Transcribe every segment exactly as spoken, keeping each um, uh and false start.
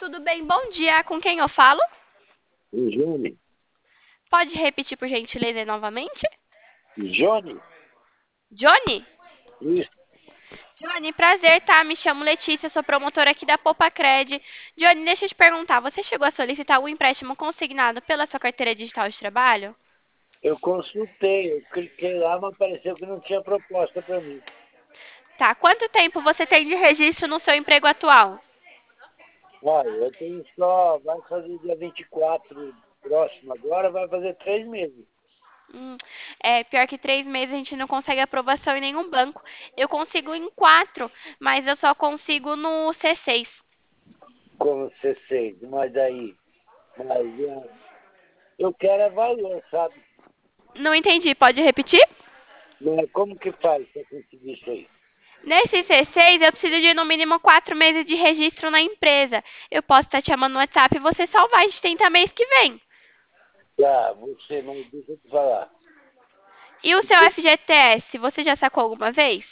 Tudo bem? Bom dia. Com quem eu falo? Johnny, Pode repetir, por gentileza, novamente? Johnny, Johnny? isso, Johnny, prazer, tá? Me chamo Letícia, sou promotora aqui da Poupa-Cred. Johnny, deixa eu te perguntar, você chegou a solicitar algum empréstimo consignado pela sua carteira digital de trabalho? eu consultei, eu cliquei lá, mas pareceu que não tinha proposta para mim. Tá. Quanto tempo você tem de registro no seu emprego atual? Olha, eu tenho só, vai fazer dia vinte e quatro próximo agora, vai fazer três meses. Hum, é, pior que três meses a gente não consegue aprovação em nenhum banco. Eu consigo em quatro, mas eu só consigo no C seis. Como você fez, mas aí, mas é, eu quero é valor, sabe? Não entendi, pode repetir? Mas como que faz para conseguir isso aí? Nesse C seis, eu preciso de no mínimo quatro meses de registro na empresa. Eu posso estar te chamando no WhatsApp e você salvar. A gente tenta mês que vem. Ah, você, mas deixa eu te falar. E o seu Você, F G T S, você já sacou alguma vez?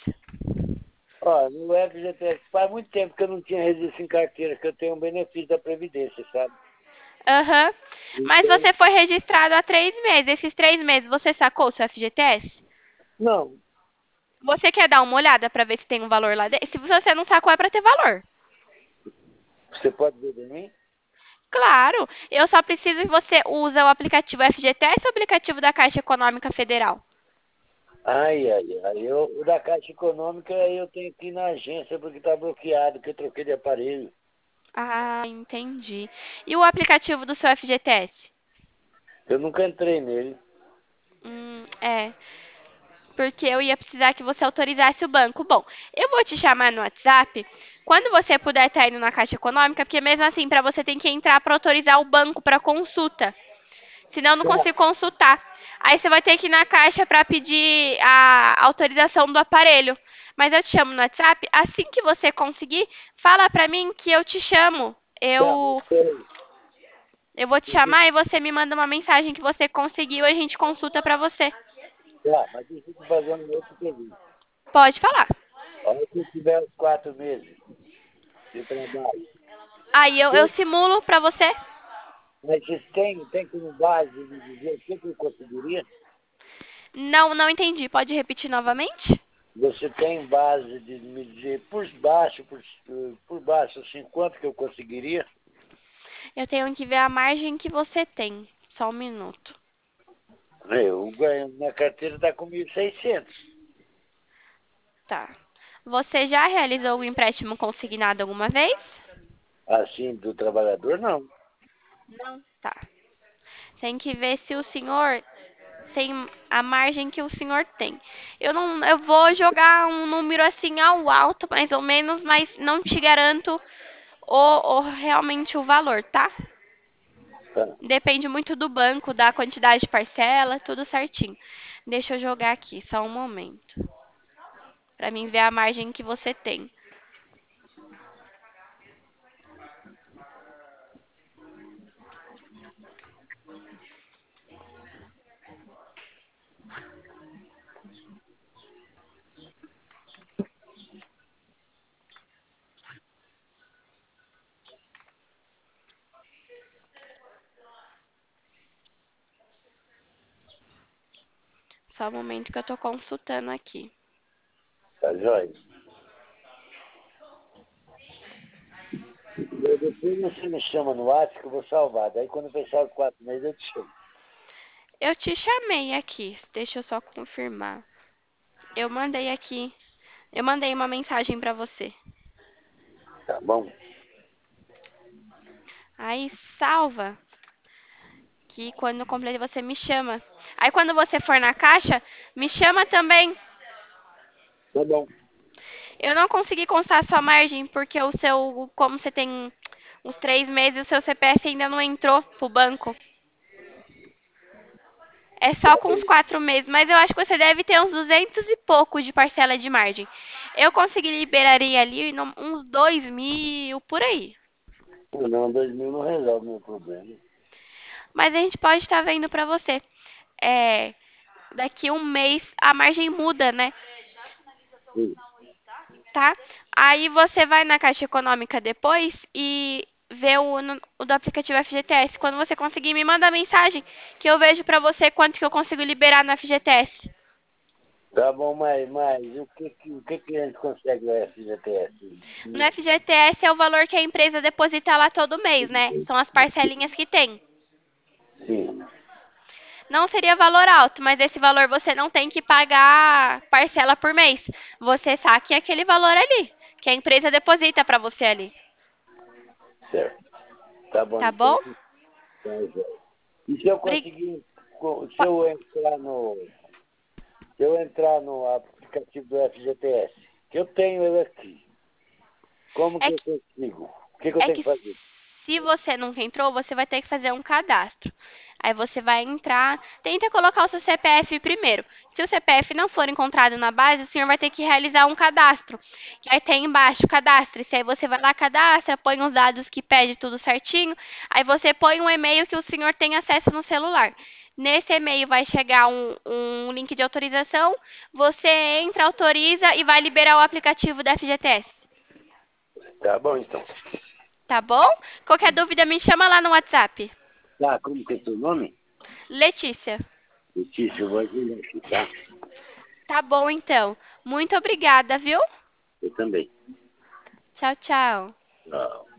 ó, no F G T S faz muito tempo que eu não tinha registro em carteira, que eu tenho um benefício da Previdência, sabe? Aham. Mas Então, você foi registrado há três meses. Esses três meses você sacou o seu F G T S? não, Você quer dar uma olhada para ver se tem um valor lá dentro? Se você não sacou, é para ter valor. você pode ver de mim? Claro, eu só preciso que você use o aplicativo F G T S ou o aplicativo da Caixa Econômica Federal. Ai, ai, ai. Eu, o da Caixa Econômica eu tenho que ir na agência porque está bloqueado, que eu troquei de aparelho. Ah, entendi. E o aplicativo do seu F G T S? Eu nunca entrei nele. Hum, é, porque eu ia precisar que você autorizasse o banco. Bom, eu vou te chamar no WhatsApp quando você puder estar indo na Caixa Econômica, porque mesmo assim, para você tem que entrar para autorizar o banco para consulta. Senão eu não Tá, consigo consultar. Aí você vai ter que ir na Caixa para pedir a autorização do aparelho. Mas eu te chamo no WhatsApp, assim que você conseguir, fala para mim que eu te chamo. tá, mas Eu peraí. eu vou te Deixa- chamar e você me manda uma mensagem que você conseguiu e a gente consulta para você. Tá, mas deixa eu te fazer um outro pergunta. Pode falar. A hora que eu tiver os quatro meses de trabalho, Aí eu, eu tem- simulo pra você. mas vocês têm, tem como base de dizer o que, que eu conseguiria? Não, não entendi. Pode repetir novamente? Você tem base de me dizer por baixo, por, por baixo, assim, quanto que eu conseguiria? Eu tenho que ver a margem que você tem. Só um minuto. Eu ganho, minha carteira está com mil e seiscentos. Tá. Você já realizou o empréstimo consignado alguma vez? Assim, do trabalhador, não. Não. Tá. Tem que ver se o senhor tem a margem que o senhor tem. Eu não, eu vou jogar um número assim ao alto, mais ou menos, mas não te garanto o, o realmente o valor, tá? Tá. Depende muito do banco, da quantidade de parcela, tudo certinho. Deixa eu jogar aqui, só um momento, para mim ver a margem que você tem. Só um momento que eu tô consultando aqui. Tá joia? E depois você me chama no WhatsApp que eu vou salvar. Daí quando fechar os quatro meses eu te chamo. Eu te chamei aqui, deixa eu só confirmar. Eu mandei aqui, eu mandei uma mensagem pra você. Tá bom? Aí salva, que quando completar você me chama. Aí quando você for na caixa, me chama também. Tá bom. Eu não consegui constar a sua margem, porque o seu, como você tem uns três meses, o seu C P F ainda não entrou pro banco. É só com os quatro meses, mas eu acho que você deve ter uns duzentos e pouco de parcela de margem. Eu consegui liberaria ali no- uns dois mil, por aí. Não, dois mil não resolve meu problema. Mas a gente pode estar vendo pra você. É, daqui um mês a margem muda, né? Sim. Tá? Aí você vai na Caixa Econômica depois e ver o, no- o do aplicativo F G T S. Quando você conseguir, me manda mensagem que eu vejo pra você quanto que eu consigo liberar no F G T S. Tá bom, mas, mas o que, que, o que, que a gente consegue no F G T S? No F G T S é o valor que a empresa deposita lá todo mês, né? São as parcelinhas que tem. Sim, Não seria valor alto, mas esse valor você não tem que pagar parcela por mês. Você saque aquele valor ali, que a empresa deposita pra você ali. certo. Tá bom, Tá bom? então. Tá, joia. E se eu Bri- conseguir, co- se eu entrar no, se eu entrar no aplicativo do F G T S, que eu tenho ele aqui, como É que eu que, consigo? O que, que eu é tenho que que fazer? se você nunca entrou, você vai ter que fazer um cadastro. Aí você vai entrar, tenta colocar o seu C P F primeiro. Se o C P F não for encontrado na base, o senhor vai ter que realizar um cadastro. Que aí tem embaixo, cadastre-se. Aí você vai lá, cadastra, põe os dados que pede tudo certinho. Aí você põe um e-mail que o senhor tem acesso no celular. Nesse e-mail vai chegar um, um link de autorização. Você entra, autoriza e vai liberar o aplicativo da F G T S. Tá bom, então. Tá bom? Qualquer dúvida, me chama lá no WhatsApp. Tá, como que é seu nome? Letícia. Letícia, eu vou ajudar aqui, tá? Tá bom, então. Muito obrigada, viu? Eu também. Tchau, tchau. Tchau.